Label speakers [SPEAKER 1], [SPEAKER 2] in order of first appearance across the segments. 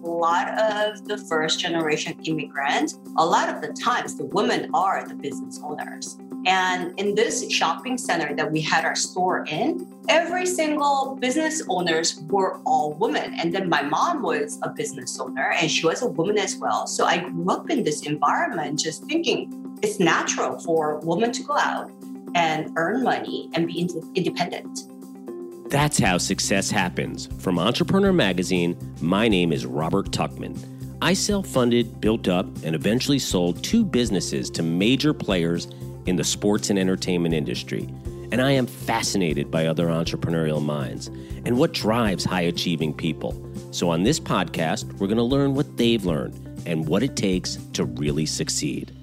[SPEAKER 1] a lot of the first generation immigrants, a lot of the times the women are the business owners. And in this shopping center that we had our store in, every single business owners were all women. And then my mom was a business owner and she was a woman as well. So I grew up in this environment just thinking it's natural for women to go out and earn money and be independent.
[SPEAKER 2] That's how success happens. From Entrepreneur Magazine, my name is Robert Tuchman. I self-funded, built up, and eventually sold 2 businesses to major players in the sports and entertainment industry. And I am fascinated by other entrepreneurial minds and what drives high-achieving people. So on this podcast, we're going to learn what they've learned and what it takes to really succeed.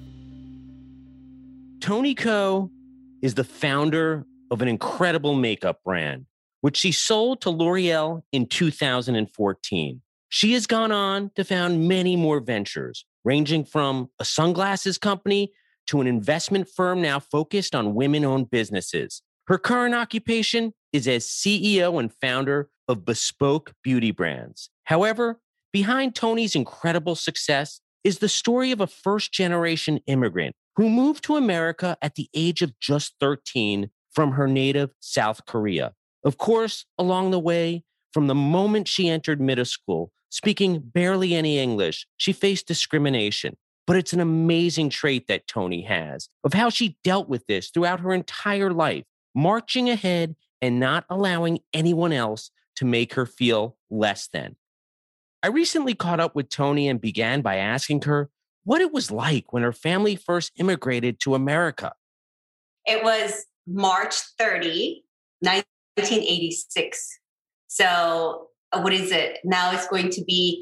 [SPEAKER 2] Toni Ko is the founder of an incredible makeup brand, which she sold to L'Oreal in 2014. She has gone on to found many more ventures, ranging from a sunglasses company to an investment firm now focused on women-owned businesses. Her current occupation is as CEO and founder of Bespoke Beauty Brands. However, behind Toni's incredible success is the story of a first-generation immigrant who moved to America at the age of just 13 from her native South Korea. Of course, along the way, from the moment she entered middle school, speaking barely any English, she faced discrimination. But it's an amazing trait that Toni has of how she dealt with this throughout her entire life, marching ahead and not allowing anyone else to make her feel less than. I recently caught up with Toni and began by asking her what it was like when her family first immigrated to America.
[SPEAKER 1] It was March 30, 1986. So what is it? Now it's going to be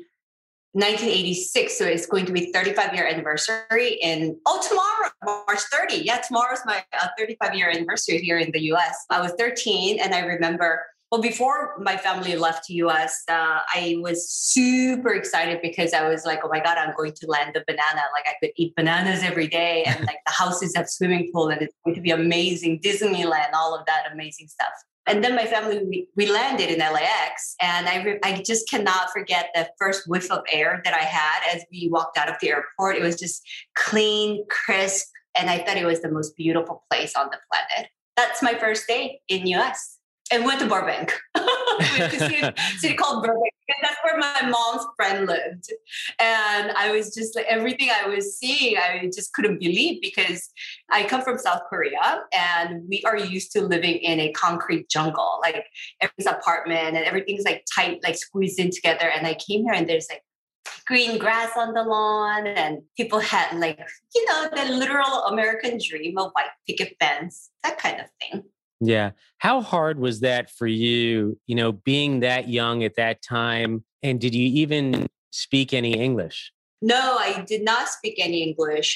[SPEAKER 1] 1986, so it's going to be 35-year anniversary tomorrow, March 30. Yeah, tomorrow's my 35-year anniversary here in the U.S. I was 13, and I remember, before my family left the U.S., I was super excited because I was like, oh my God, I'm going to land the banana. Like I could eat bananas every day, and like the houses have swimming pool, and it's going to be amazing, Disneyland, all of that amazing stuff. And then my family, we landed in LAX, and I just cannot forget the first whiff of air that I had as we walked out of the airport. It was just clean, crisp, and I thought it was the most beautiful place on the planet. That's my first day in US. And went to Burbank. Went to a city called Burbank, because that's where my mom's friend lived. And I was just like, everything I was seeing, I just couldn't believe, because I come from South Korea and we are used to living in a concrete jungle. Like everything's apartment and everything's like tight, like squeezed in together. And I came here and there's like green grass on the lawn, and people had like, the literal American dream of white picket fence, that kind of thing.
[SPEAKER 2] Yeah. How hard was that for you, being that young at that time? And did you even speak any English?
[SPEAKER 1] No, I did not speak any English.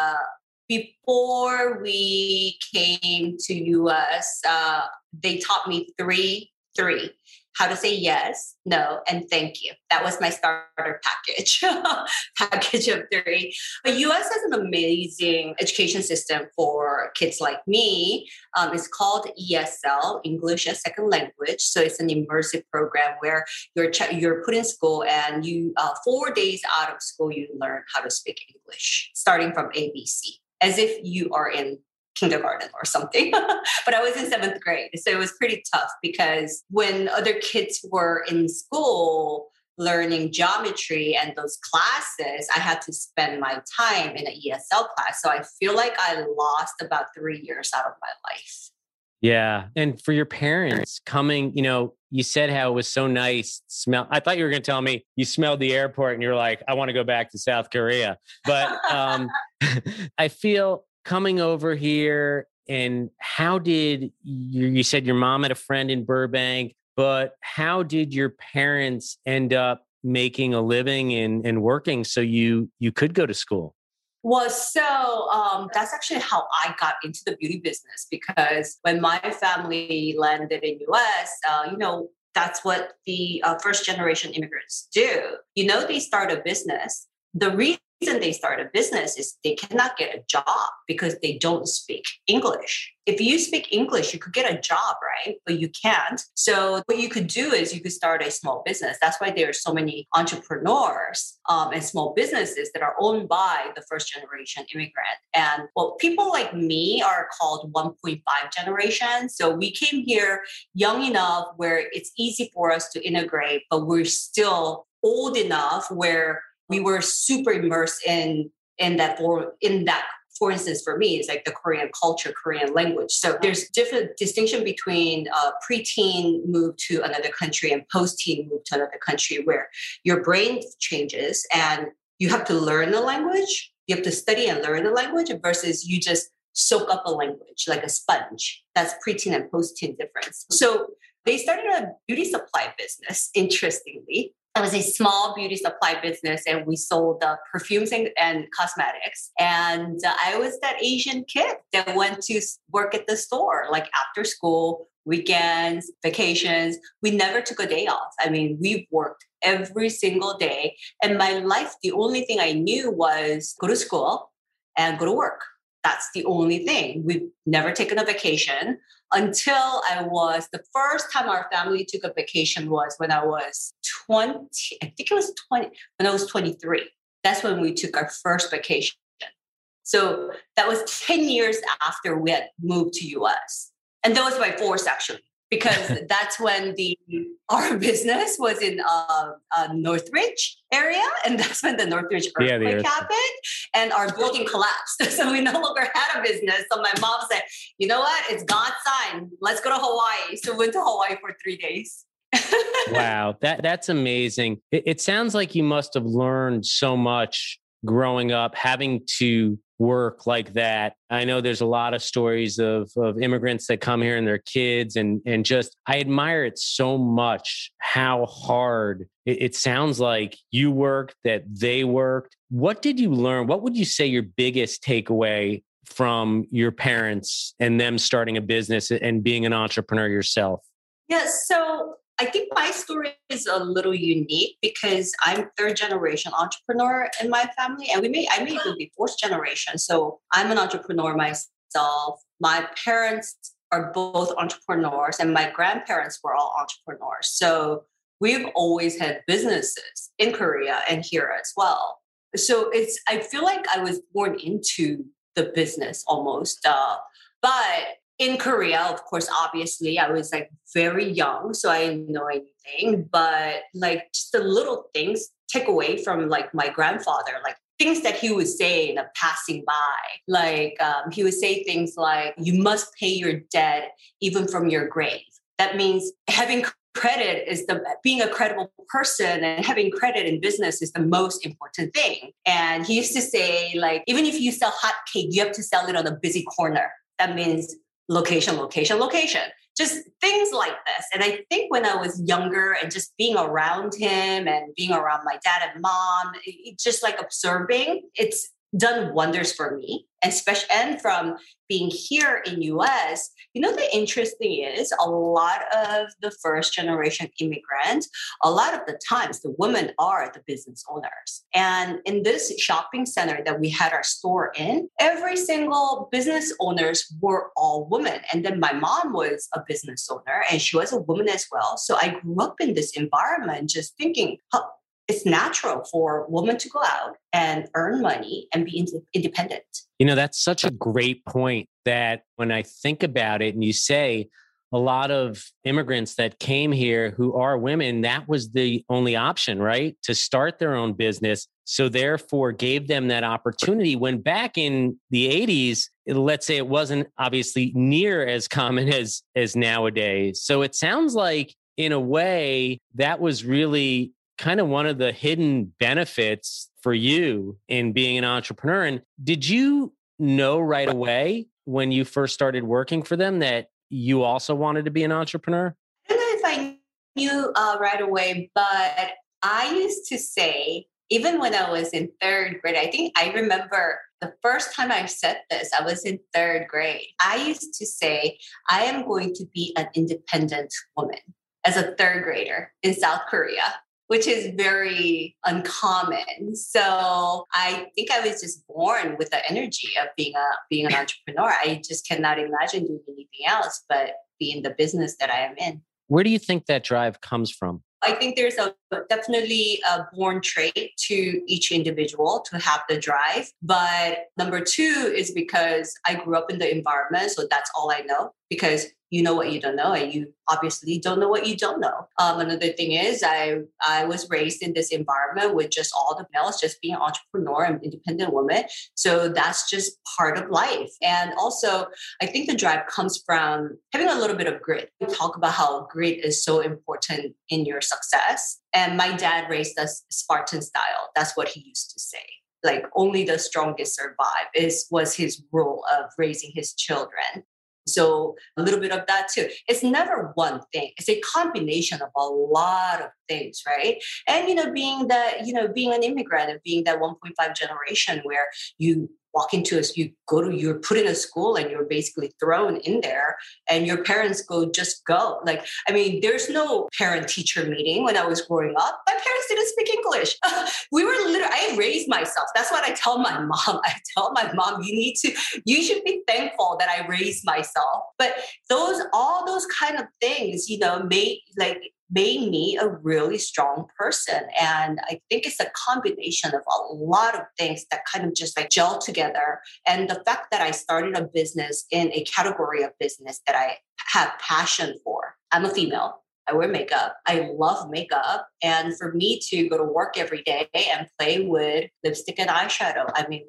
[SPEAKER 1] Before we came to US, they taught me three. How to say yes, no, and thank you. That was my starter package, package of 3. But US has an amazing education system for kids like me. It's called ESL, English as Second Language. So it's an immersive program where you're put in school, and you 4 days out of school, you learn how to speak English, starting from ABC, as if you are in kindergarten or something. But I was in 7th grade. So it was pretty tough, because when other kids were in school learning geometry and those classes, I had to spend my time in an ESL class. So I feel like I lost about 3 years out of my life.
[SPEAKER 2] Yeah. And for your parents coming, you said how it was so nice. I thought you were going to tell me you smelled the airport and you're like, I want to go back to South Korea. But I feel coming over here, and how did you said your mom had a friend in Burbank, but how did your parents end up making a living and working so you could go to school?
[SPEAKER 1] Well, so that's actually how I got into the beauty business, because when my family landed in US, that's what the first generation immigrants do. They start a business. The reason reason they start a business is they cannot get a job because they don't speak English. If you speak English, you could get a job, right? But you can't. So what you could do is you could start a small business. That's why there are so many entrepreneurs and small businesses that are owned by the first generation immigrant. And well, people like me are called 1.5 generation. So we came here young enough where it's easy for us to integrate, but we're still old enough where we were super immersed in that. For instance, for me, it's like the Korean culture, Korean language. So there's different distinction between preteen move to another country and post-teen move to another country, where your brain changes and you have to learn the language. You have to study and learn the language versus you just soak up a language like a sponge. That's preteen and post-teen difference. So they started a beauty supply business, interestingly. It was a small beauty supply business, and we sold perfumes and cosmetics. And I was that Asian kid that went to work at the store, like after school, weekends, vacations. We never took a day off. I mean, we worked every single day. And my life, the only thing I knew was go to school and go to work. That's the only thing. We've never taken a vacation until the first time our family took a vacation was when I was 20, I think it was 20, when I was 23. That's when we took our first vacation. So that was 10 years after we had moved to US. And that was by force, actually, because that's when our business was in Northridge area. And that's when the Northridge earthquake happened and our building collapsed. So we no longer had a business. So my mom said, you know what? It's God's sign. Let's go to Hawaii. So we went to Hawaii for 3 days.
[SPEAKER 2] Wow. That's amazing. It sounds like you must have learned so much growing up, having to work like that. I know there's a lot of stories of immigrants that come here and their kids and just, I admire it so much how hard it sounds like you worked, that they worked. What did you learn? What would you say your biggest takeaway from your parents and them starting a business and being an entrepreneur yourself?
[SPEAKER 1] Yes. So I think my story is a little unique because I'm third generation entrepreneur in my family, and I may even be fourth generation. So I'm an entrepreneur myself. My parents are both entrepreneurs, and my grandparents were all entrepreneurs. So we've always had businesses in Korea and here as well. So I feel like I was born into the business almost, but in Korea, of course, obviously, I was like very young, so I didn't know anything. But like just the little things take away from like my grandfather, like things that he would say in a passing by. Like he would say things like, "You must pay your debt even from your grave." That means having credit being a credible person, and having credit in business is the most important thing. And he used to say, like, even if you sell hot cake, you have to sell it on a busy corner. That means location, location, location, just things like this. And I think when I was younger and just being around him and being around my dad and mom, just like observing, it's done wonders for me. And from being here in US, the interesting is a lot of the first generation immigrants, a lot of the times the women are the business owners. And in this shopping center that we had our store in, every single business owners were all women. And then my mom was a business owner and she was a woman as well. So I grew up in this environment just thinking, it's natural for women to go out and earn money and be independent.
[SPEAKER 2] That's such a great point that when I think about it and you say a lot of immigrants that came here who are women, that was the only option, right? To start their own business. So therefore gave them that opportunity when back in the 80s, let's say it wasn't obviously near as common as nowadays. So it sounds like in a way that was really kind of one of the hidden benefits for you in being an entrepreneur. And did you know right away when you first started working for them that you also wanted to be an entrepreneur?
[SPEAKER 1] I don't know if I knew right away, but I used to say, even when I was in third grade, I think I remember the first time I said this, I was in third grade. I used to say, I am going to be an independent woman as a third grader in South Korea. which is very uncommon. So I think I was just born with the energy of being an entrepreneur. I just cannot imagine doing anything else but be in the business that I am in.
[SPEAKER 2] Where do you think that drive comes from?
[SPEAKER 1] I think there's definitely a born trait to each individual to have the drive. But number two is because I grew up in the environment. So that's all I know, because you know what you don't know, and you obviously don't know what you don't know. Another thing is I was raised in this environment with just all the males, just being an entrepreneur and independent woman. So that's just part of life. And also, I think the drive comes from having a little bit of grit. We talk about how grit is so important in your success. And my dad raised us Spartan style. That's what he used to say. Like only the strongest survive was his rule of raising his children. So a little bit of that too. It's never one thing. It's a combination of a lot of things, right? And, being an immigrant and being that 1.5 generation where you walk into you're put in a school and you're basically thrown in there and your parents just go. There's no parent teacher meeting when I was growing up. My parents didn't speak English. I raised myself. That's what I tell my mom. I tell my mom, you should be thankful that I raised myself. But all those kind of things, made me a really strong person. And I think it's a combination of a lot of things that kind of just gel together. And the fact that I started a business in a category of business that I have passion for. I'm a female. I wear makeup. I love makeup. And for me to go to work every day and play with lipstick and eyeshadow,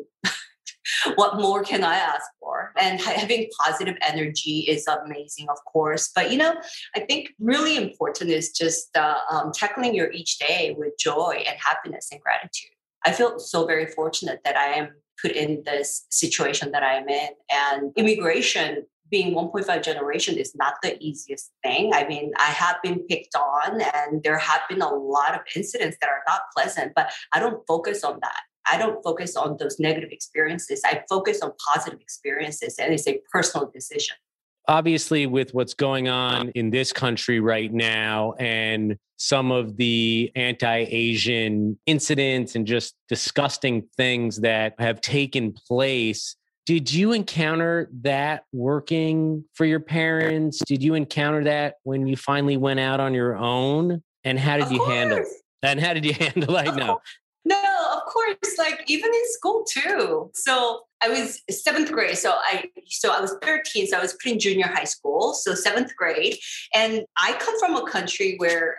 [SPEAKER 1] what more can I ask for? And having positive energy is amazing, of course. But, I think really important is just tackling your each day with joy and happiness and gratitude. I feel so very fortunate that I am put in this situation that I am in. And immigration, being 1.5 generation, is not the easiest thing. I have been picked on and there have been a lot of incidents that are not pleasant, but I don't focus on that. I don't focus on those negative experiences. I focus on positive experiences, and it's a personal decision.
[SPEAKER 2] Obviously, with what's going on in this country right now and some of the anti-Asian incidents and just disgusting things that have taken place, did you encounter that working for your parents? Did you encounter that when you finally went out on your own? And how did you handle it? And how did you handle it? No.
[SPEAKER 1] No, of course, even in school too. So I was seventh grade. So I was 13. So I was put in junior high school. So seventh grade. And I come from a country where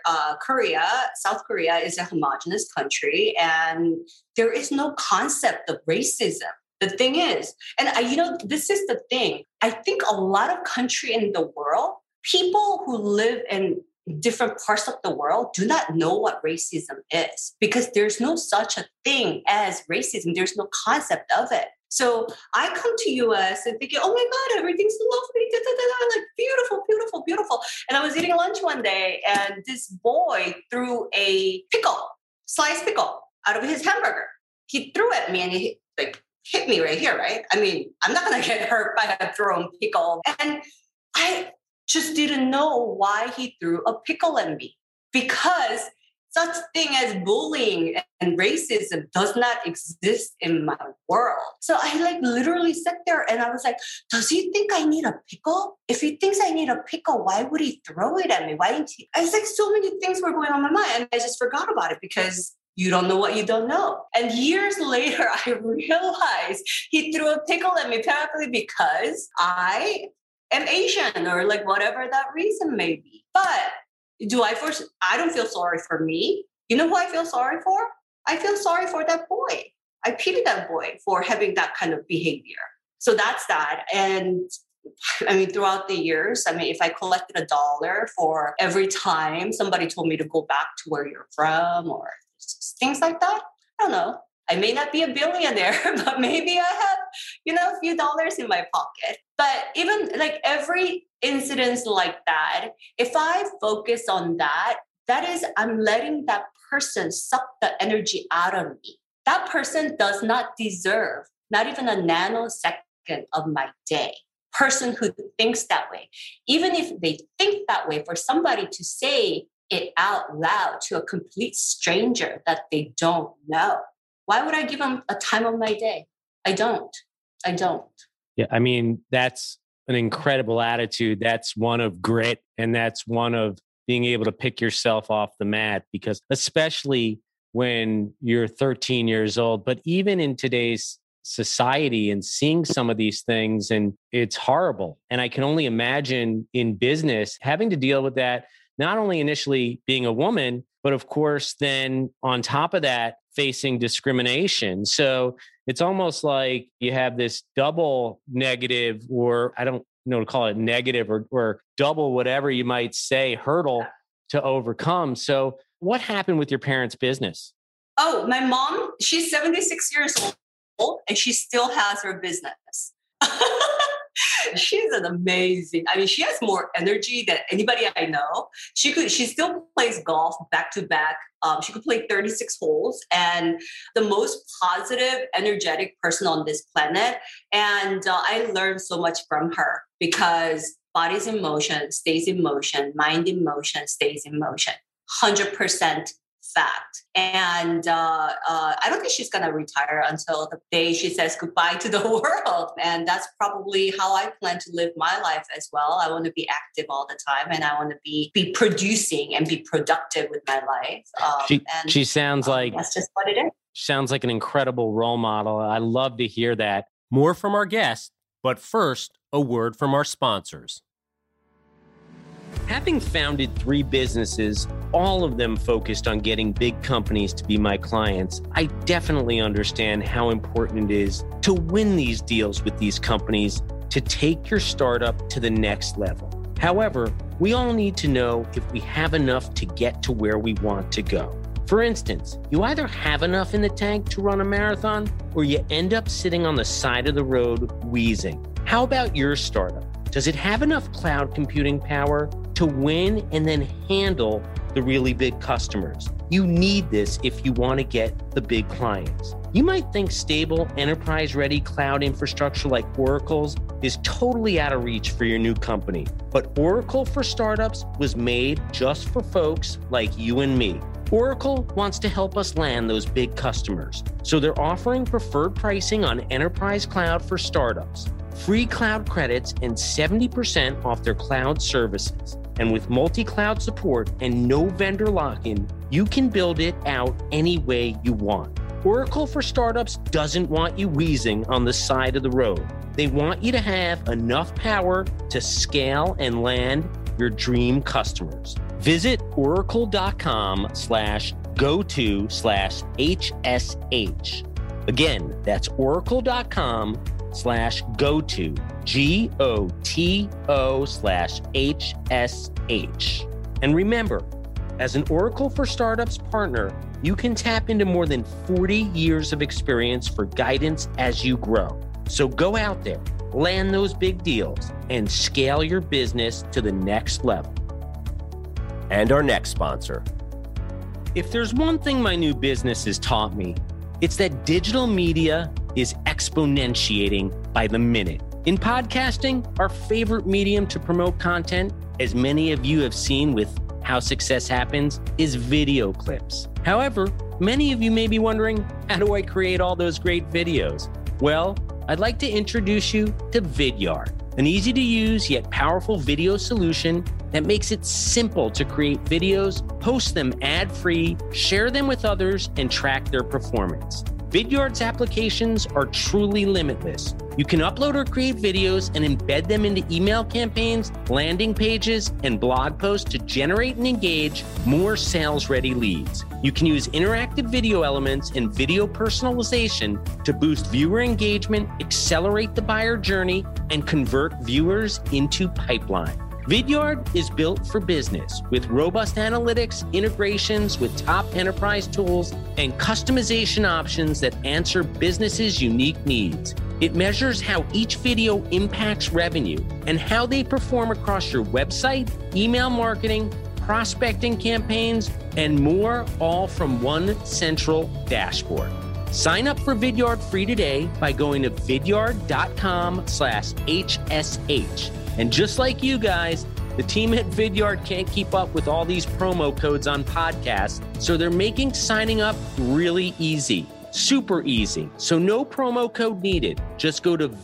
[SPEAKER 1] South Korea is a homogenous country. And there is no concept of racism. The thing is, and this is the thing. I think a lot of country in the world, people who live in different parts of the world do not know what racism is, because there's no such a thing as racism. There's no concept of it. So I come to US and thinking, oh my God, everything's lovely, beautiful, beautiful, beautiful. And I was eating lunch one day and this boy threw a sliced pickle out of his hamburger. He threw at me and he hit me right here, right? I'm not going to get hurt by a thrown pickle. And I just didn't know why he threw a pickle at me, because such thing as bullying and racism does not exist in my world. So I literally sat there and I was like, does he think I need a pickle? If he thinks I need a pickle, why would he throw it at me? Why didn't he? I was so many things were going on in my mind and I just forgot about it, because you don't know what you don't know. And years later, I realized he threw a pickle at me apparently because I am Asian or whatever that reason may be. But I don't feel sorry for me. You know who I feel sorry for? I feel sorry for that boy. I pity that boy for having that kind of behavior. So that's that. And throughout the years, if I collected $1 for every time somebody told me to go back to where you're from or things like that, I don't know. I may not be a billionaire, but maybe I have, a few dollars in my pocket. But even every incident like that, if I focus on that is I'm letting that person suck the energy out of me. That person does not deserve not even a nanosecond of my day. Person who thinks that way. Even if they think that way, for somebody to say it out loud to a complete stranger that they don't know. Why would I give them a time of my day? I don't.
[SPEAKER 2] Yeah, I mean, that's an incredible attitude. That's one of grit, and that's one of being able to pick yourself off the mat, because especially when you're 13 years old, but even in today's society and seeing some of these things, and it's horrible. And I can only imagine in business having to deal with that, not only initially being a woman, but of course, then on top of that, facing discrimination. So it's almost like you have this double negative, or I don't know to call it negative, or double whatever you might say, hurdle to overcome. So what happened with your parents' business?
[SPEAKER 1] Oh, my mom, she's 76 years old and she still has her business. She's an amazing, she has more energy than anybody I know. She still plays golf back to back. She could play 36 holes, and the most positive, energetic person on this planet. And I learned so much from her, because body's in motion, stays in motion, mind in motion, stays in motion. 100% fact. And I don't think she's going to retire until the day she says goodbye to the world. And that's probably how I plan to live my life as well. I want to be active all the time, and I want to be producing and be productive with my life.
[SPEAKER 2] She sounds like
[SPEAKER 1] that's just what it is.
[SPEAKER 2] Sounds like an incredible role model. I love to hear that.
[SPEAKER 3] More from our guest, but first, a word from our sponsors.
[SPEAKER 2] Having founded 3 businesses, all of them focused on getting big companies to be my clients, I definitely understand how important it is to win these deals with these companies to take your startup to the next level. However, we all need to know if we have enough to get to where we want to go. For instance, you either have enough in the tank to run a marathon, or you end up sitting on the side of the road wheezing. How about your startup? Does it have enough cloud computing power to win and then handle the really big customers? You need this if you want to get the big clients. You might think stable, enterprise-ready cloud infrastructure like Oracle's is totally out of reach for your new company. But Oracle for Startups was made just for folks like you and me. Oracle wants to help us land those big customers. So they're offering preferred pricing on enterprise cloud for startups, free cloud credits, and 70% off their cloud services. And with multi-cloud support and no vendor lock-in, you can build it out any way you want. Oracle for Startups doesn't want you wheezing on the side of the road. They want you to have enough power to scale and land your dream customers. Visit oracle.com/go-to/HSH. Again, that's oracle.com/go-to, GOTO/HSH. And remember, as an Oracle for Startups partner, you can tap into more than 40 years of experience for guidance as you grow. So go out there, land those big deals, and scale your business to the next level.
[SPEAKER 3] And our next sponsor.
[SPEAKER 2] If there's one thing my new business has taught me, it's that digital media is exponentiating by the minute. In podcasting, our favorite medium to promote content, as many of you have seen with How Success Happens, is video clips. However, many of you may be wondering, how do I create all those great videos? Well, I'd like to introduce you to Vidyard, an easy-to-use yet powerful video solution that makes it simple to create videos, post them ad-free, share them with others, and track their performance. Vidyard's applications are truly limitless. You can upload or create videos and embed them into email campaigns, landing pages, and blog posts to generate and engage more sales-ready leads. You can use interactive video elements and video personalization to boost viewer engagement, accelerate the buyer journey, and convert viewers into pipeline. Vidyard is built for business with robust analytics, integrations with top enterprise tools, and customization options that answer businesses' unique needs. It measures how each video impacts revenue and how they perform across your website, email marketing, prospecting campaigns, and more, all from one central dashboard. Sign up for Vidyard free today by going to vidyard.com/HSH. And just like you guys, The team at Vidyard can't keep up with all these promo codes on podcasts, so they're making signing up really easy. Super easy. So no promo code needed. Just go to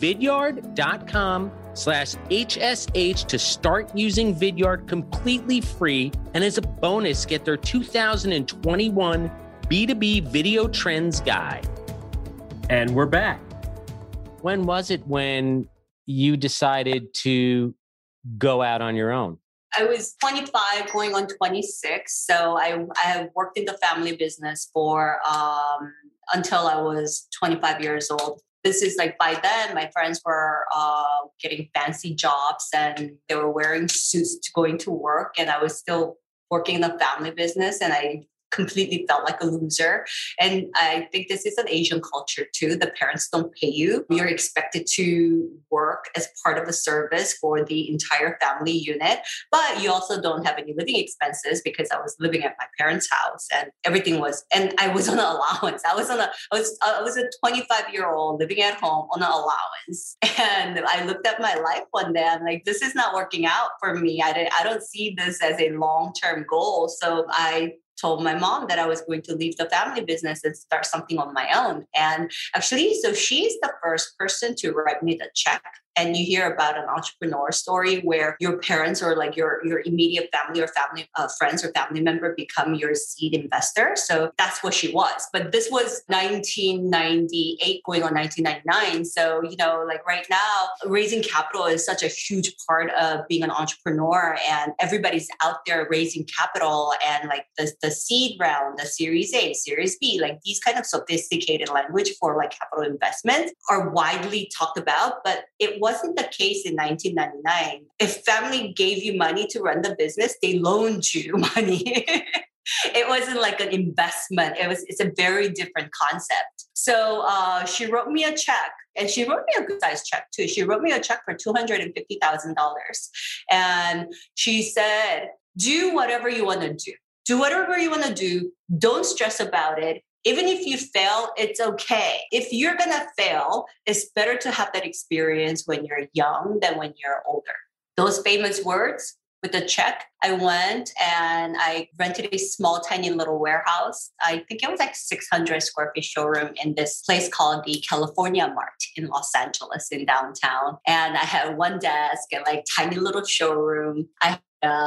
[SPEAKER 2] vidyard.com/HSH to start using Vidyard completely free. And as a bonus, get their 2021 B2B Video Trends Guide.
[SPEAKER 3] And we're back.
[SPEAKER 2] When was it when you decided to go out on your own?
[SPEAKER 1] I was 25 going on 26. So I have worked in the family business for until I was 25 years old. This is like by then, my friends were getting fancy jobs and they were wearing suits to going to work. And I was still working in the family business and I completely felt like a loser. And I think this is an Asian culture too. The parents don't pay you. You're expected to work as part of the service for the entire family unit, but you also don't have any living expenses because I was living at my parents' house and everything was, and I was on an allowance. I was a 25-year-old living at home on an allowance. And I looked at my life one day. I'm like, this is not working out for me. I don't see this as a long-term goal. So I told my mom that I was going to leave the family business and start something on my own. And actually, so she's the first person to write me the check. And you hear about an entrepreneur story where your parents or like your immediate family or family friends or family member become your seed investor. So that's what she was. But this was 1998 going on 1999. So, like right now, raising capital is such a huge part of being an entrepreneur and everybody's out there raising capital and like the seed round, the Series A, Series B, like these kind of sophisticated language for like capital investment are widely talked about, but it wasn't the case in 1999. If family gave you money to run the business, they loaned you money. It wasn't like an investment. It's a very different concept. So she wrote me a check and she wrote me a good size check too. She wrote me a check for $250,000. And she said, do whatever you want to do. Do whatever you want to do. Don't stress about it. Even if you fail, it's okay. If you're going to fail, it's better to have that experience when you're young than when you're older. Those famous words with the check, I went and I rented a small, tiny little warehouse. I think it was like 600 square feet showroom in this place called the California Mart in Los Angeles in downtown. And I had one desk and like tiny little showroom. I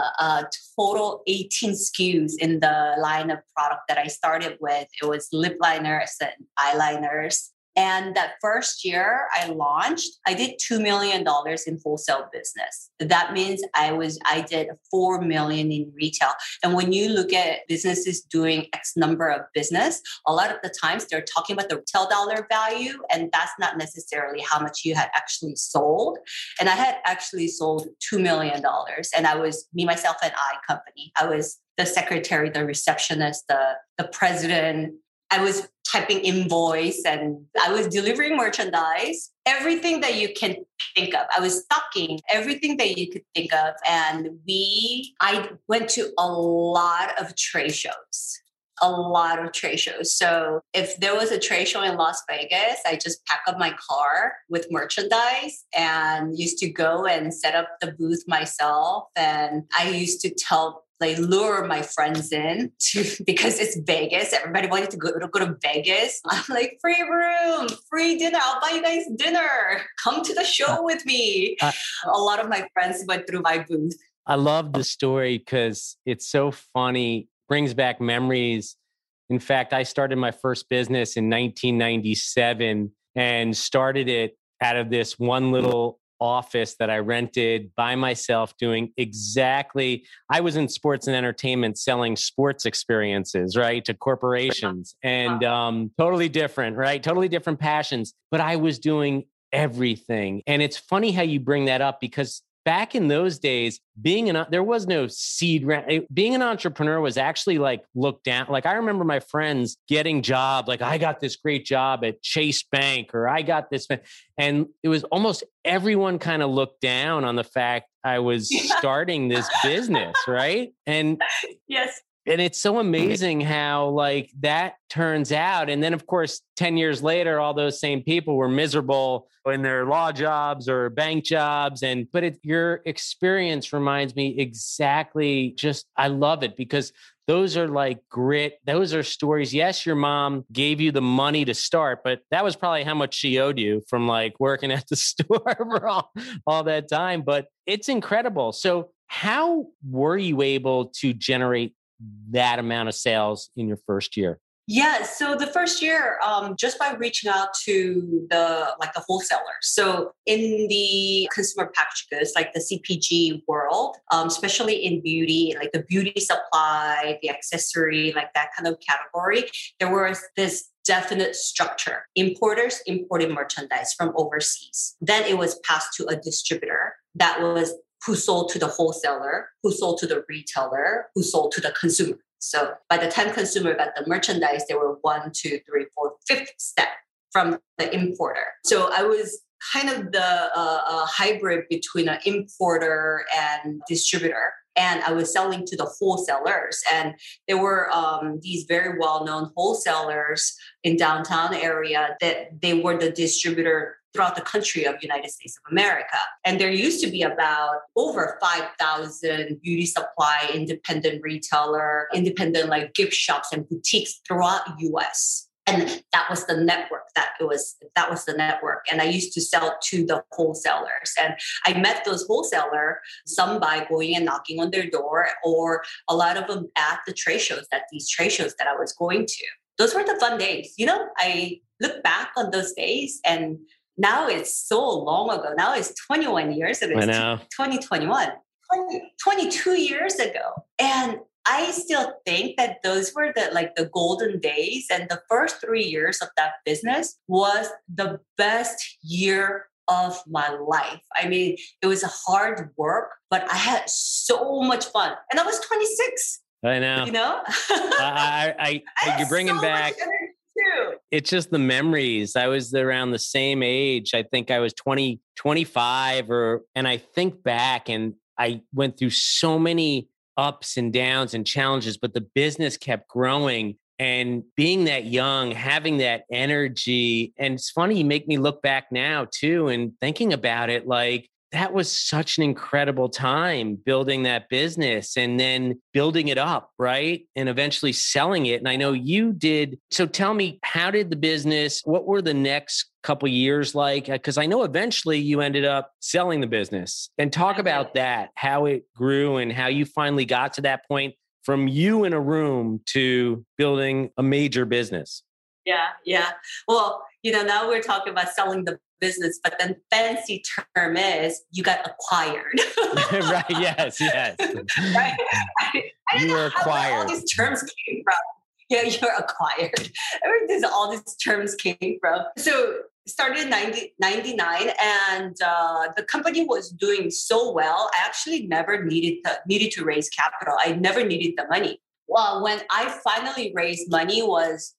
[SPEAKER 1] total 18 SKUs in the line of product that I started with. It was lip liners and eyeliners. And that first year I launched, I did $2 million in wholesale business. That means I did $4 million in retail. And when you look at businesses doing X number of business, a lot of the times they're talking about the retail dollar value, and that's not necessarily how much you had actually sold. And I had actually sold $2 million. And I was me, myself, and I company. I was the secretary, the receptionist, the president. I was typing invoice and I was delivering merchandise, everything that you can think of. I was stocking everything that you could think of. And I went to a lot of trade shows. So if there was a trade show in Las Vegas, I just pack up my car with merchandise and used to go and set up the booth myself. And I used to lure my friends in because it's Vegas. Everybody wanted to go to Vegas. I'm like, free room, free dinner. I'll buy you guys dinner. Come to the show with me. A lot of my friends went through my booth.
[SPEAKER 2] I love the story because it's so funny, brings back memories. In fact, I started my first business in 1997 and started it out of this one little office that I rented by myself doing I was in sports and entertainment selling sports experiences, right, to corporations and totally different, right? Totally different passions, but I was doing everything. And it's funny how you bring that up because back in those days, there was no seed. Being an entrepreneur was actually like looked down. Like I remember my friends getting jobs. Like I got this great job at Chase Bank, or I got this, and it was almost everyone kind of looked down on the fact I was starting this business, right? And
[SPEAKER 1] yes.
[SPEAKER 2] And it's so amazing how like that turns out. And then of course, 10 years later, all those same people were miserable in their law jobs or bank jobs. But your experience reminds me exactly I love it because those are like grit. Those are stories. Yes, your mom gave you the money to start, but that was probably how much she owed you from like working at the store for all that time. But it's incredible. So how were you able to generate that amount of sales in your first year?
[SPEAKER 1] Yeah, so the first year, just by reaching out to the wholesalers. So in the consumer packaged goods, like the CPG world, especially in beauty, like the beauty supply, the accessory, like that kind of category, there was this definite structure. Importers imported merchandise from overseas. Then it was passed to a distributor who sold to the wholesaler, who sold to the retailer, who sold to the consumer. So by the time consumer got the merchandise, they were 1, 2, 3, 4, 5th step from the importer. So I was kind of the hybrid between an importer and distributor. And I was selling to the wholesalers. And there were these very well-known wholesalers in downtown area that they were the distributor throughout the country of United States of America. And there used to be about over 5,000 beauty supply, independent retailer, independent like gift shops and boutiques throughout US. And that was the network. That was the network. And I used to sell to the wholesalers. And I met those wholesalers, some by going and knocking on their door, or a lot of them at the trade shows, that I was going to. Those were the fun days. You know, I look back on those days and now it's so long ago. Now it's 21 years ago. It's 2021, 22 years ago. And I still think that those were the golden days. And the first 3 years of that business was the best year of my life. I mean, it was hard work, but I had so much fun. And I was 26.
[SPEAKER 2] I know.
[SPEAKER 1] You know?
[SPEAKER 2] You're bringing back... It's just the memories. I was around the same age. I think I was 25 and I think back and I went through so many ups and downs and challenges, but the business kept growing. And being that young, having that energy. And it's funny, you make me look back now too, and thinking about it, like that was such an incredible time building that business and then building it up, right? And eventually selling it. And I know you did. So tell me, how did the business, what were the next couple years like? Because I know eventually you ended up selling the business. And talk about that, how it grew and how you finally got to that point from you in a room to building a major business.
[SPEAKER 1] Yeah. Well, now we're talking about selling the business, but then fancy term is you got acquired.
[SPEAKER 2] Right. Yes.
[SPEAKER 1] Right. I don't know where all these terms came from. Yeah, you're acquired. All these terms came from. So started in 1999, and the company was doing so well. I actually never needed to raise capital. I never needed the money. Well, when I finally raised money was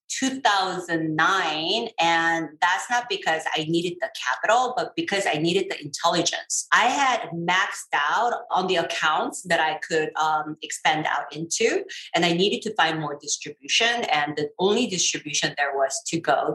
[SPEAKER 1] 2009. And that's not because I needed the capital, but because I needed the intelligence. I had maxed out on the accounts that I could expand out into. And I needed to find more distribution. And the only distribution there was to go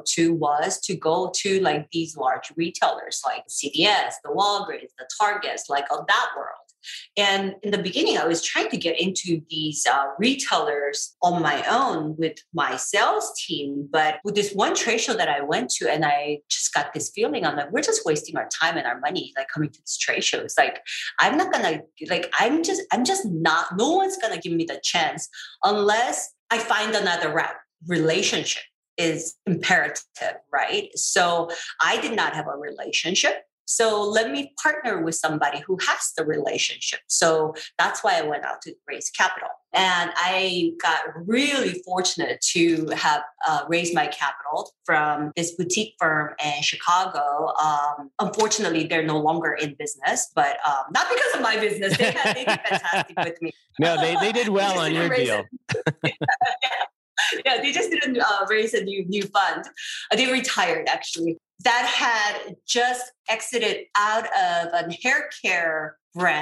[SPEAKER 1] to like these large retailers like CVS, the Walgreens, the Targets, like of that world. And in the beginning, I was trying to get into these retailers on my own with my sales team. But with this one trade show that I went to, and I just got this feeling, I'm like, we're just wasting our time and our money, like coming to this trade show. It's like, I'm not going to, like, I'm just not, no one's going to give me the chance unless I find another route. Relationship is imperative, right? So I did not have a relationship. So let me partner with somebody who has the relationship. So that's why I went out to raise capital. And I got really fortunate to have raised my capital from this boutique firm in Chicago. Unfortunately, they're no longer in business, but not because of my business. They did fantastic with me.
[SPEAKER 2] No, they did well on your deal.
[SPEAKER 1] Yeah, they just didn't raise a new fund. They retired, actually. That had just exited out of a hair care brand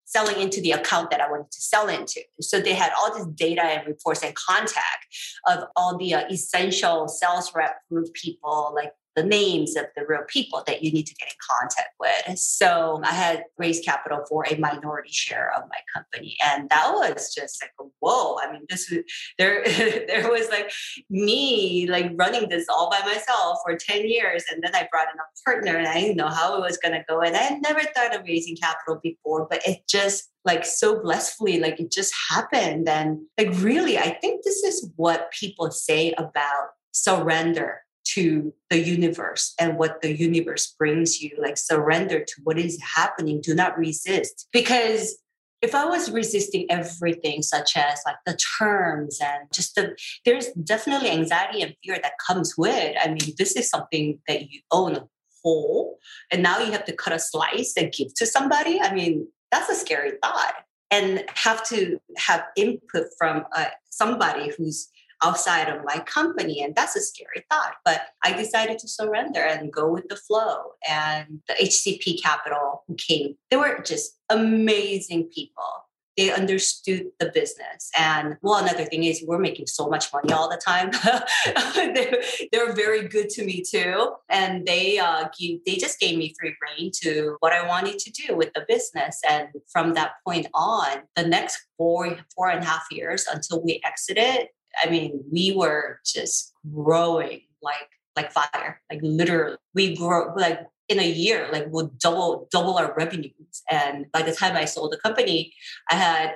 [SPEAKER 1] selling into the account that I wanted to sell into. So they had all this data and reports and contact of all the essential sales rep group people, like the names of the real people that you need to get in contact with. So I had raised capital for a minority share of my company. And that was just like, whoa. I mean, this was, there was like me like running this all by myself for 10 years. And then I brought in a partner and I didn't know how it was going to go. And I had never thought of raising capital before, but it just like so blissfully, like it just happened. And like, really, I think this is what people say about surrender to the universe and what the universe brings you, like surrender to what is happening. Do not resist. Because if I was resisting everything, such as like the terms and just there's definitely anxiety and fear that comes with, I mean, this is something that you own whole and now you have to cut a slice and give to somebody. I mean, that's a scary thought. And have to have input from somebody who's outside of my company. And that's a scary thought. But I decided to surrender and go with the flow. And the HCP Capital who came, they were just amazing people. They understood the business. And well, another thing is we're making so much money all the time. They're very good to me too. And they just gave me free rein to what I wanted to do with the business. And from that point on, the next four and a half years until we exited, I mean, we were just growing like fire, like literally. We grow like in a year, like we'll double our revenues. And by the time I sold the company, I had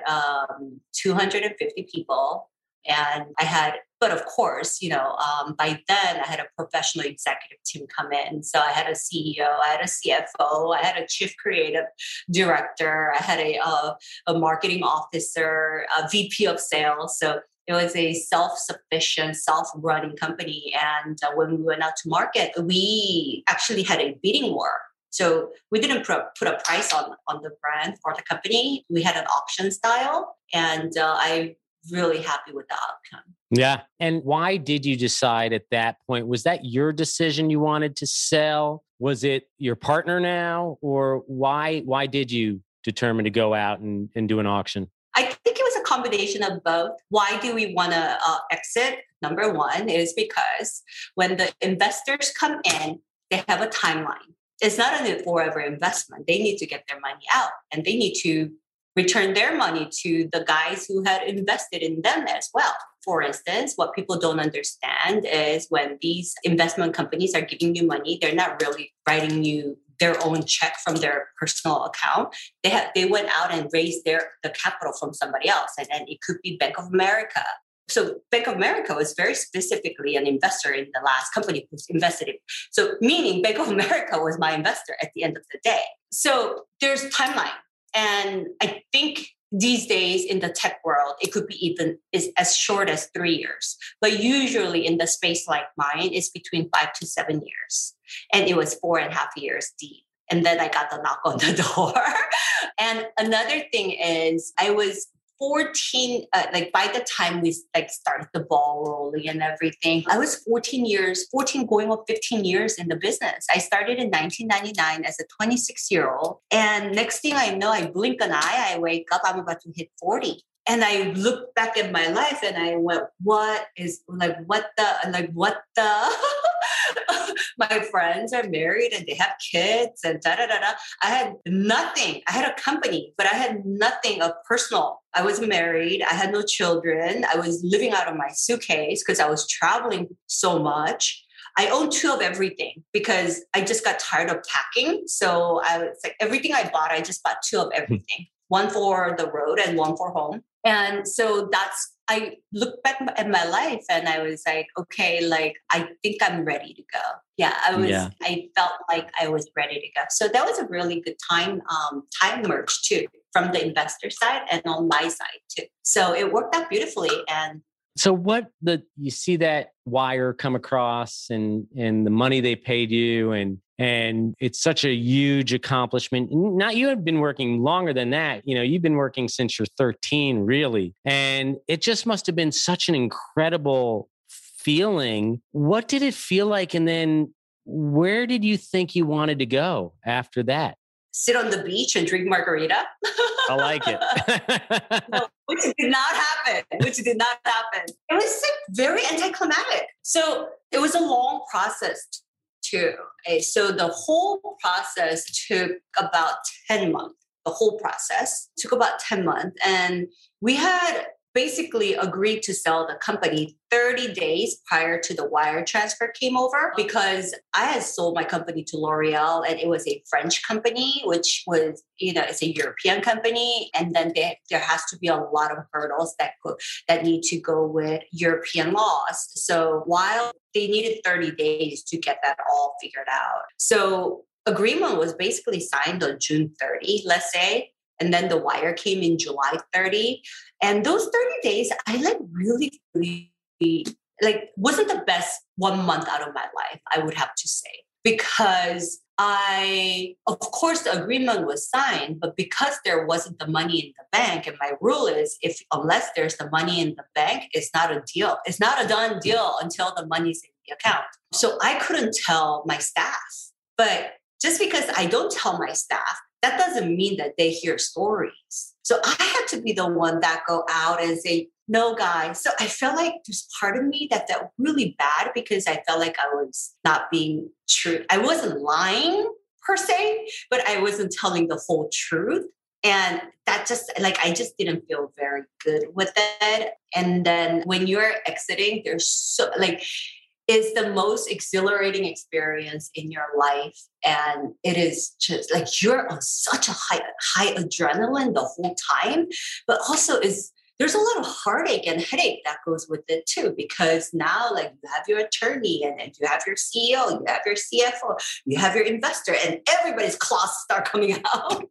[SPEAKER 1] 250 people, and but of course, by then I had a professional executive team come in. So I had a CEO, I had a CFO, I had a chief creative director, I had a marketing officer, a VP of sales. So it was a self-sufficient, self-running company. And when we went out to market, we actually had a bidding war. So we didn't put a price on the brand or the company. We had an auction style. And I'm really happy with the outcome.
[SPEAKER 2] Yeah. And why did you decide at that point? Was that your decision you wanted to sell? Was it your partner now? Or why did you determine to go out and do an auction?
[SPEAKER 1] I think it was a combination of both. Why do we want to exit? Number one is because when the investors come in, they have a timeline. It's not a forever investment. They need to get their money out and they need to return their money to the guys who had invested in them as well. For instance, what people don't understand is when these investment companies are giving you money, they're not really writing you their own check from their personal account. They went out and raised the capital from somebody else. And then it could be Bank of America. So Bank of America was very specifically an investor in the last company who's invested in. So meaning Bank of America was my investor at the end of the day. So there's timeline. And I think these days in the tech world, it could be even as short as 3 years. But usually in the space like mine, it's between 5 to 7 years. And it was 4.5 years deep. And then I got the knock on the door. And another thing is I was 14, by the time we started the ball rolling and everything, I was 14 going on 15 years in the business. I started in 1999 as a 26-year-old. And next thing I know, I blink an eye, I wake up, I'm about to hit 40. And I look back at my life and I went, what the, my friends are married and they have kids and da-da-da-da. I had nothing. I had a company, but I had nothing of personal. I was married. I had no children. I was living out of my suitcase because I was traveling so much. I owned 2 of everything because I just got tired of packing. So I was like, everything I bought, I just bought 2 of everything. One for the road and one for home. And so I look back at my life and I was like, okay, like, I think I'm ready to go. Yeah, I felt like I was ready to go. So that was a really good time merge too, from the investor side and on my side too. So it worked out beautifully. And
[SPEAKER 2] so you see that wire come across and the money they paid you and it's such a huge accomplishment. Not you have been working longer than that. You've been working since you're 13, really. And it just must have been such an incredible feeling. What did it feel like? And then where did you think you wanted to go after that?
[SPEAKER 1] Sit on the beach and drink margarita.
[SPEAKER 2] I like it.
[SPEAKER 1] No, which did not happen. It was like very anticlimactic. So it was a long process too. So the whole process took about 10 months. The whole process took about 10 months. And we had basically agreed to sell the company 30 days prior to the wire transfer came over, because I had sold my company to L'Oreal, and it was a French company, which was, it's a European company. And then there has to be a lot of hurdles that need to go with European laws. So while they needed 30 days to get that all figured out. So agreement was basically signed on June 30, let's say. And then the wire came in July 30. And those 30 days, I really, wasn't the best 1 month out of my life, I would have to say. Because of course, the agreement was signed, but because there wasn't the money in the bank, and my rule is unless there's the money in the bank, it's not a deal. It's not a done deal until the money's in the account. So I couldn't tell my staff. But just because I don't tell my staff, that doesn't mean that they hear stories. So I had to be the one that go out and say, no, guys. So I felt like there's part of me that felt really bad, because I felt like I was not being true. I wasn't lying per se, but I wasn't telling the whole truth. And that I just didn't feel very good with it. And then when you're exiting, it's the most exhilarating experience in your life. And it is just like you're on such a high adrenaline the whole time, but also there's a lot of heartache and headache that goes with it too, because now you have your attorney, and you have your CEO, you have your CFO, you have your investor, and everybody's claws start coming out.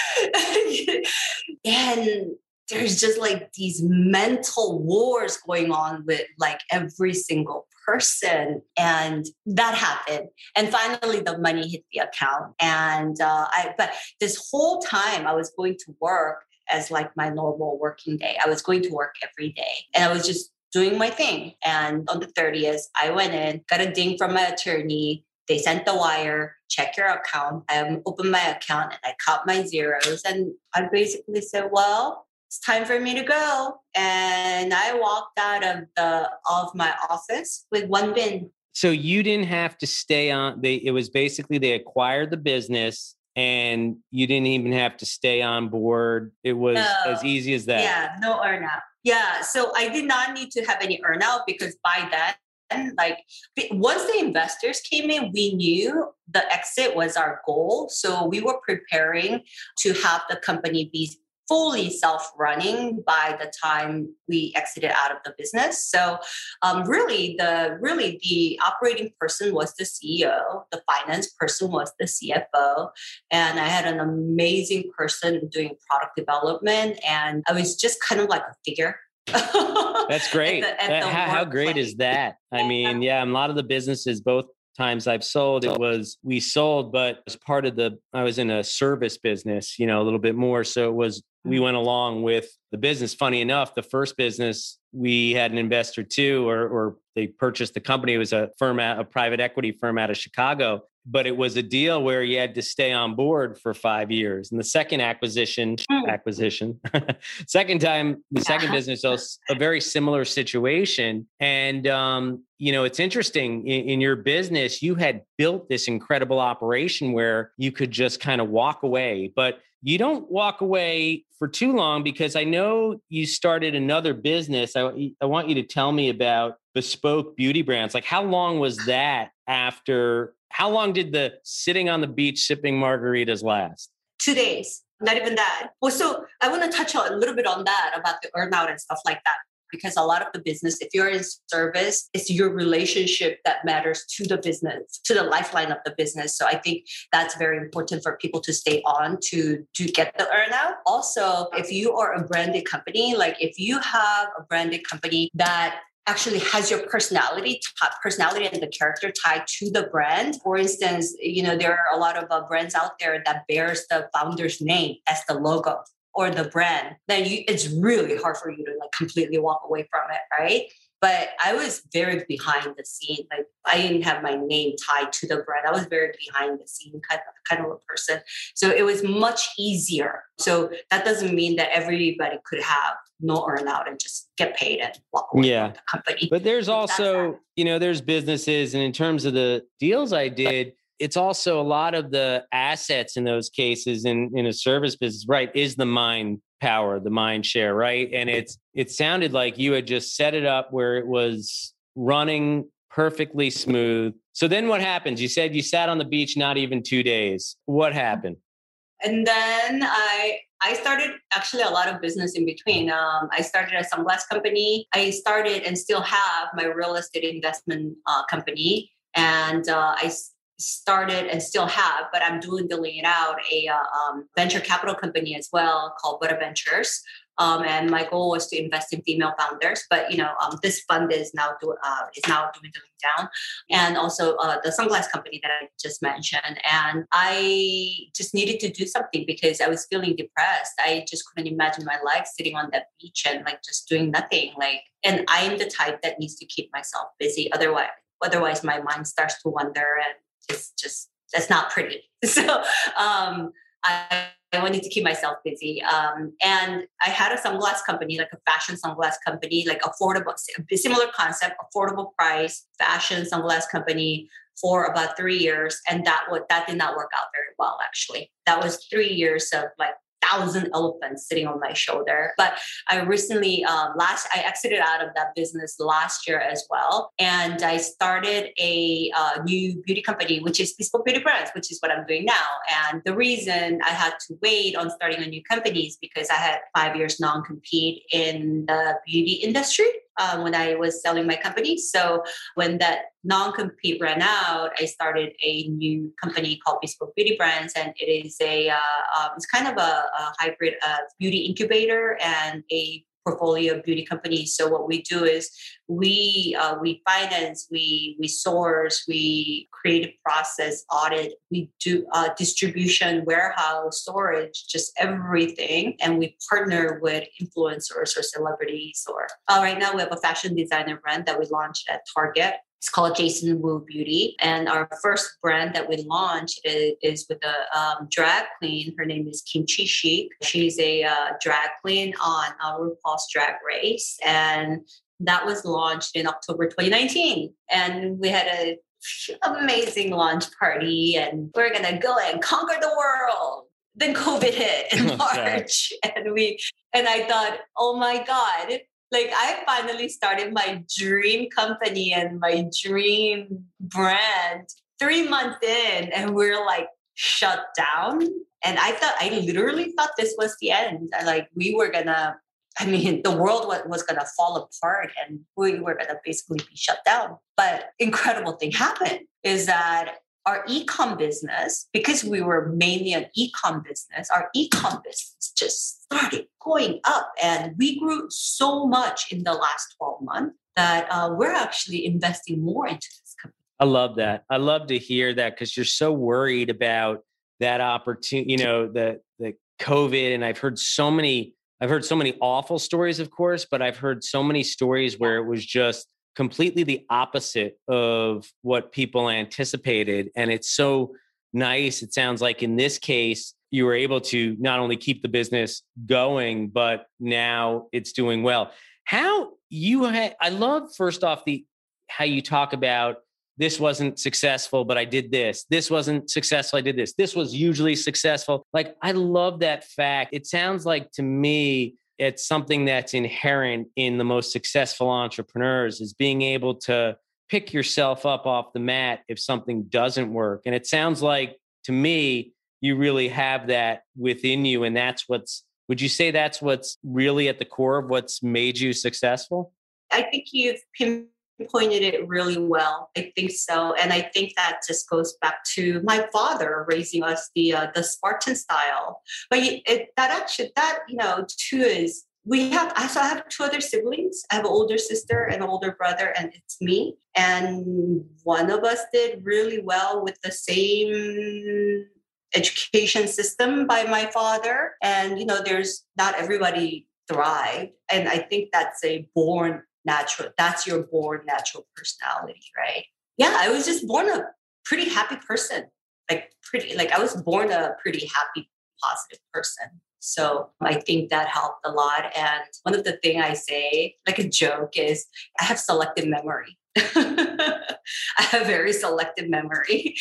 [SPEAKER 1] And there's just these mental wars going on with every single person. And that happened. And finally the money hit the account. And but this whole time I was going to work as my normal working day. I was going to work every day, and I was just doing my thing. And on the 30th, I went in, got a ding from my attorney. They sent the wire, check your account. I opened my account and I caught my zeros. And I basically said, well, it's time for me to go. And I walked out of my office with one bin.
[SPEAKER 2] So you didn't have to stay on. It was basically they acquired the business, and you didn't even have to stay on board. It was as easy as that.
[SPEAKER 1] Yeah, no earnout. Yeah, so I did not need to have any earnout, because by then, once the investors came in, we knew the exit was our goal. So we were preparing to have the company be fully self-running by the time we exited out of the business. So really the operating person was the CEO, the finance person was the CFO, and I had an amazing person doing product development, and I was just kind of like a figure.
[SPEAKER 2] That's great. How great is that? I mean, yeah, a lot of the businesses, both times I've sold, we sold, but as part of I was in a service business, a little bit more. So we went along with the business. Funny enough, the first business, we had an investor too, or they purchased the company. It was a private equity firm out of Chicago, but it was a deal where you had to stay on board for 5 years. And the second second time, the second business was a very similar situation. And, it's interesting in your business, you had built this incredible operation where you could just kind of walk away, but you don't walk away for too long, because I know you started another business. I want you to tell me about Bespoke Beauty Brands. How long was that after? How long did the sitting on the beach sipping margaritas last?
[SPEAKER 1] 2 days, not even that. Well, so I want to touch a little bit on that about the earnout and stuff like that, because a lot of the business, if you're in service, it's your relationship that matters to the business, to the lifeline of the business. So I think that's very important for people to stay on to get the earnout. Also, if you are a branded company, if you have a branded company that actually has your personality and the character tied to the brand. For instance, there are a lot of brands out there that bears the founder's name as the logo or the brand. Then it's really hard for you to completely walk away from it, right? But I was very behind the scene. Like I didn't have my name tied to the brand. I was very behind the scene kind of a person. So it was much easier. So that doesn't mean that everybody could have no earnout and just get paid and walk away from the company.
[SPEAKER 2] But there's also, there's businesses, and in terms of the deals I did, it's also a lot of the assets in those cases in a service business, right, is the mind power, the mind share, right? And it sounded like you had just set it up where it was running perfectly smooth. So then what happens? You said you sat on the beach not even 2 days. What happened?
[SPEAKER 1] And then I started actually a lot of business in between. I started a sunglass company. I started and still have my real estate investment company. And I started and still have, but I'm dwindling it out, a venture capital company as well called Buddha Ventures. And my goal was to invest in female founders, but this fund is now dwindling down, and also the sunglass company that I just mentioned. And I just needed to do something because I was feeling depressed. I just couldn't imagine my life sitting on that beach and like just doing nothing. And I'm the type that needs to keep myself busy. Otherwise, my mind starts to wander, and it's just that's not pretty. So I wanted to keep myself busy. And I had a sunglass company, like a fashion sunglass company, like affordable, similar concept, affordable price, fashion sunglass company for about 3 years. And that did not work out very well, actually. That was 3 years of like 1,000 elephants sitting on my shoulder. But I recently, I exited out of that business last year as well. And I started a new beauty company, which is Bespoke Beauty Brands, which is what I'm doing now. And the reason I had to wait on starting a new company is because I had 5 years non-compete in the beauty industry when I was selling my company. So when that non-compete ran out, I started a new company called Bespoke Beauty Brands, and it is it's kind of a hybrid of beauty incubator and a portfolio of beauty companies. So what we do is we finance, we source, we create, process, audit, we do distribution, warehouse, storage, just everything. And we partner with influencers or celebrities. Or right now we have a fashion designer brand that we launched at Target. It's called Jason Wu Beauty. And our first brand that we launched is with a drag queen. Her name is Kimchi Chic. She's a drag queen on RuPaul's Drag Race. And that was launched in October 2019. And we had an amazing launch party. And we're going to go and conquer the world. Then COVID hit in March. And I thought, oh my God. Like I finally started my dream company and my dream brand 3 months in, and we're like shut down. And I literally thought this was the end. The world was going to fall apart and we were going to basically be shut down. But incredible thing happened is that our e-com business, because we were mainly an e-com business, our e-com business just started going up. And we grew so much in the last 12 months that we're actually investing more into this company.
[SPEAKER 2] I love that. I love to hear that because you're so worried about that opportunity, the COVID. And I've heard so many awful stories, of course, but I've heard so many stories where it was just completely the opposite of what people anticipated. And it's so nice. It sounds like in this case, you were able to not only keep the business going, but now it's doing well. I love first off how you talk about this wasn't successful, but I did this. This wasn't successful. I did this. This was usually successful. Like, I love that fact. It sounds like to me, it's something that's inherent in the most successful entrepreneurs is being able to pick yourself up off the mat if something doesn't work. And it sounds like to me, you really have that within you. And would you say that's what's really at the core of what's made you successful?
[SPEAKER 1] I think you've pinpointed it really well. I think so. And I think that just goes back to my father raising us the Spartan style. But too is I have 2 other siblings. I have an older sister and an older brother, and it's me. And one of us did really well with the same education system by my father. And, there's not everybody thrived. And I think that's a born natural. That's your born natural personality, right? Yeah, I was just born a pretty happy person. I was born a pretty happy, positive person. So I think that helped a lot. And one of the things I say, like a joke, is I have selective memory. I have very selective memory.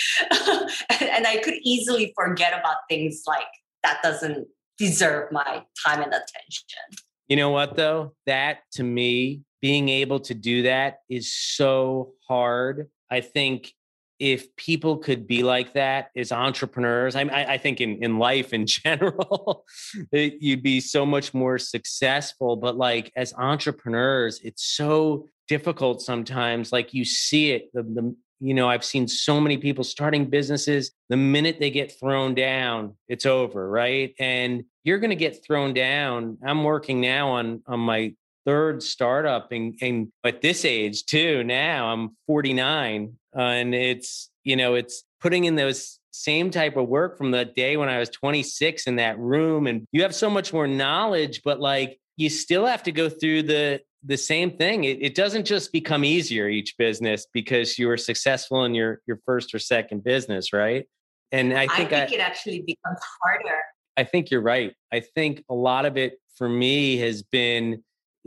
[SPEAKER 1] And I could easily forget about things like that doesn't deserve my time and attention.
[SPEAKER 2] You know what, though? That, to me, being able to do that is so hard. I think if people could be like that as entrepreneurs, I think in life in general, you'd be so much more successful. But like as entrepreneurs, it's so difficult sometimes. Like you see it, I've seen so many people starting businesses. The minute they get thrown down, it's over, right? And you're going to get thrown down. I'm working now on my third startup, and at this age too. Now I'm 49, and it's putting in those same type of work from the day when I was 26 in that room, and you have so much more knowledge, but like you still have to go through the same thing. It doesn't just become easier each business because you were successful in your first or second business, right? And I think
[SPEAKER 1] it actually becomes harder.
[SPEAKER 2] I think you're right. I think a lot of it for me has been,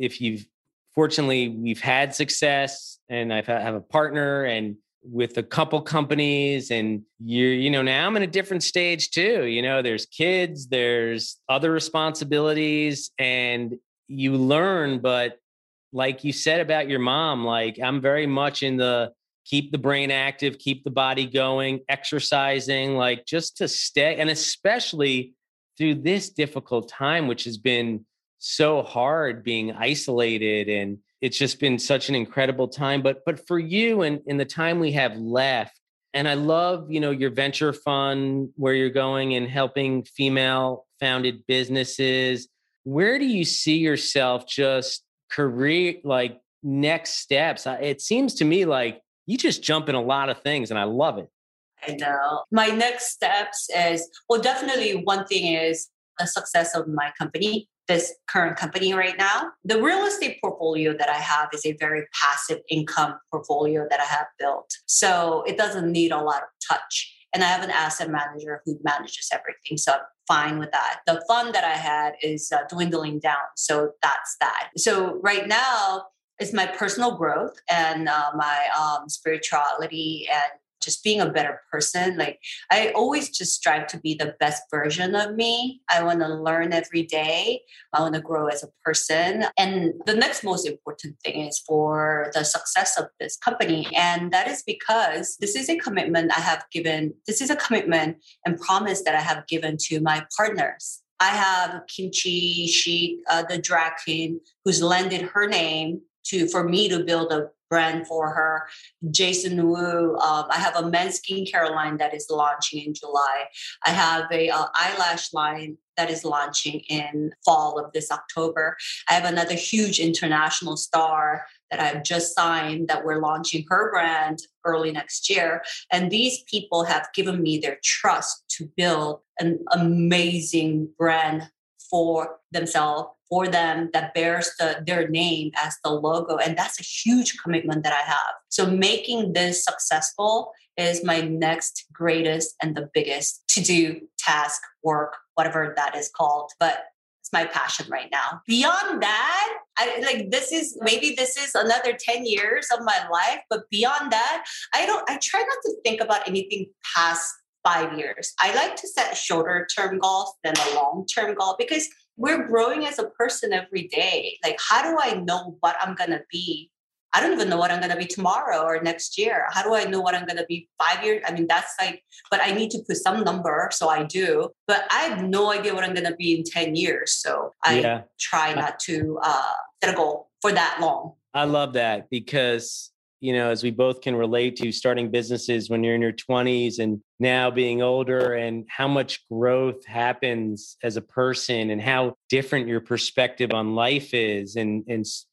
[SPEAKER 2] fortunately, we've had success, and I have a partner and with a couple companies, and now I'm in a different stage too. There's kids, there's other responsibilities, and you learn. But like you said about your mom, like I'm very much in the keep the brain active, keep the body going, exercising, like just to stay. And especially through this difficult time, which has been so hard, being isolated, and it's just been such an incredible time. But for you and in the time we have left, and I love, your venture fund where you're going and helping female founded businesses. Where do you see yourself just career, like next steps? It seems to me like you just jump in a lot of things, and I love it.
[SPEAKER 1] I know. My next steps is, well, definitely one thing is the success of my company, this current company right now. The real estate portfolio that I have is a very passive income portfolio that I have built. So it doesn't need a lot of touch. And I have an asset manager who manages everything. So I'm fine with that. The fund that I had is dwindling down. So that's that. So right now is my personal growth and my spirituality and just being a better person. Like I always just strive to be the best version of me. I want to learn every day. I want to grow as a person. And the next most important thing is for the success of this company. And that is because this is a commitment I have given. This is a commitment and promise that I have given to my partners. I have Kimchi Chic, the drag queen, who's lended her name for me to build a brand for her. Jason Wu. I have a men's skincare line that is launching in July. I have a eyelash line that is launching in fall of this October. I have another huge international star that I've just signed that we're launching her brand early next year. And these people have given me their trust to build an amazing brand for themselves, for them, that bears their name as the logo. And that's a huge commitment that I have. So making this successful is my next greatest and the biggest to-do, task, work, whatever that is called. But it's my passion right now. Beyond that, this is another 10 years of my life. But beyond that, I try not to think about anything past 5 years. I like to set shorter term goals than a long term goal because we're growing as a person every day. Like, how do I know what I'm going to be? I don't even know what I'm going to be tomorrow or next year. How do I know what I'm going to be 5 years? I mean, but I need to put some number. So I do, but I have no idea what I'm going to be in 10 years. So I try not to set a goal for that long.
[SPEAKER 2] I love that because, as we both can relate to starting businesses when you're in your 20s and now being older, and how much growth happens as a person and how different your perspective on life is, and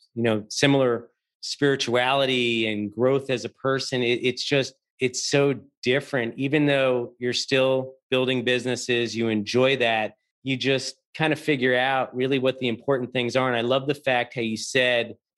[SPEAKER 2] similar spirituality and growth as a person. It's so different. Even though you're still building businesses, you enjoy that, you just kind of figure out really what the important things are. And I love the fact how you said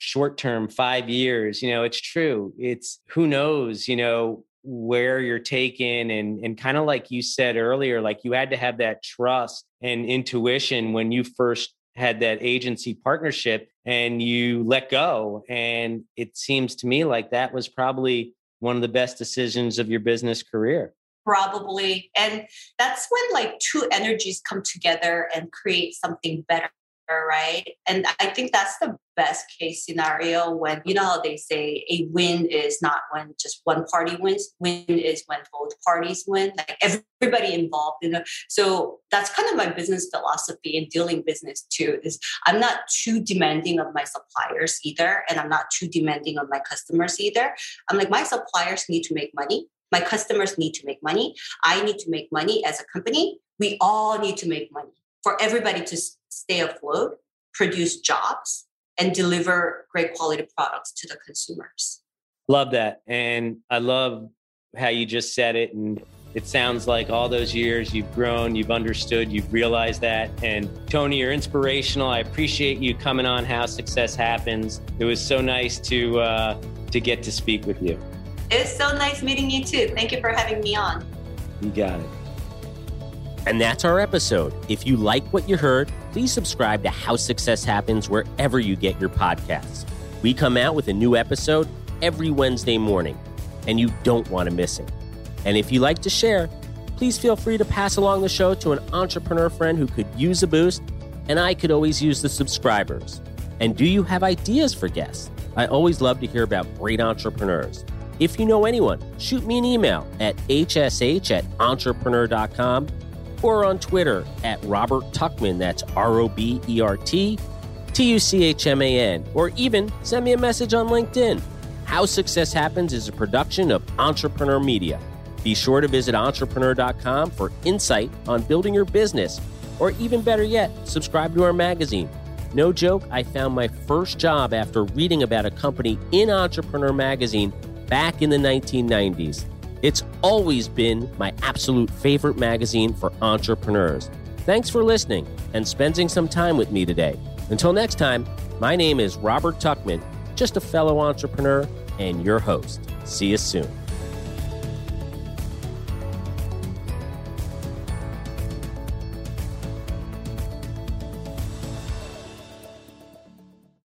[SPEAKER 2] short term, 5 years, it's true. It's who knows, where you're taken. And kind of like you said earlier, like you had to have that trust and intuition when you first had that agency partnership and you let go. And it seems to me like that was probably one of the best decisions of your business career.
[SPEAKER 1] Probably. And that's when like two energies come together and create something better, right? And I think that's the best case scenario when, how they say a win is not when just one party wins. Win is when both parties win, like everybody involved. So that's kind of my business philosophy in dealing business too, is I'm not too demanding of my suppliers either. And I'm not too demanding of my customers either. I'm like, my suppliers need to make money. My customers need to make money. I need to make money as a company. We all need to make money for everybody to stay afloat, produce jobs, and deliver great quality products to the consumers.
[SPEAKER 2] Love that. And I love how you just said it. And it sounds like all those years you've grown, you've understood, you've realized that. And Tony, you're inspirational. I appreciate you coming on How Success Happens. It was so nice to get to speak with you.
[SPEAKER 1] It's so nice meeting you too. Thank you for having me on.
[SPEAKER 2] You got it.
[SPEAKER 3] And that's our episode. If you like what you heard, please subscribe to How Success Happens wherever you get your podcasts. We come out with a new episode every Wednesday morning, and you don't want to miss it. And if you like to share, please feel free to pass along the show to an entrepreneur friend who could use a boost, and I could always use the subscribers. And do you have ideas for guests? I always love to hear about great entrepreneurs. If you know anyone, shoot me an email at hsh@entrepreneur.com or on Twitter at Robert Tuchman, that's RobertTuchman, or even send me a message on LinkedIn. How Success Happens is a production of Entrepreneur Media. Be sure to visit entrepreneur.com for insight on building your business, or even better yet, subscribe to our magazine. No joke, I found my first job after reading about a company in Entrepreneur Magazine back in the 1990s. It's always been my absolute favorite magazine for entrepreneurs. Thanks for listening and spending some time with me today. Until next time, my name is Robert Tuchman, just a fellow entrepreneur and your host. See you soon.